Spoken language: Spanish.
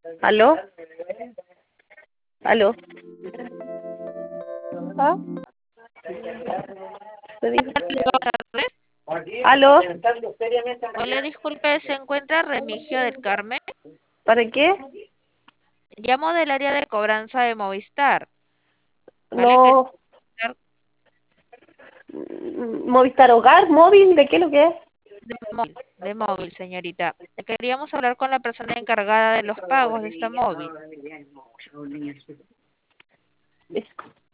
¿Aló? ¿Aló? ¿Ah? ¿Se dijo? Buenas tardes. ¿Aló? Hola, disculpe, ¿se encuentra Remigio del Carmen? ¿Para qué? Llamo del área de cobranza de Movistar. ¿Vale? Que No. ¿Movistar Hogar? ¿Móvil? ¿De qué lo que es? de móvil, señorita. Queríamos hablar con la persona encargada de los pagos de esta móvil.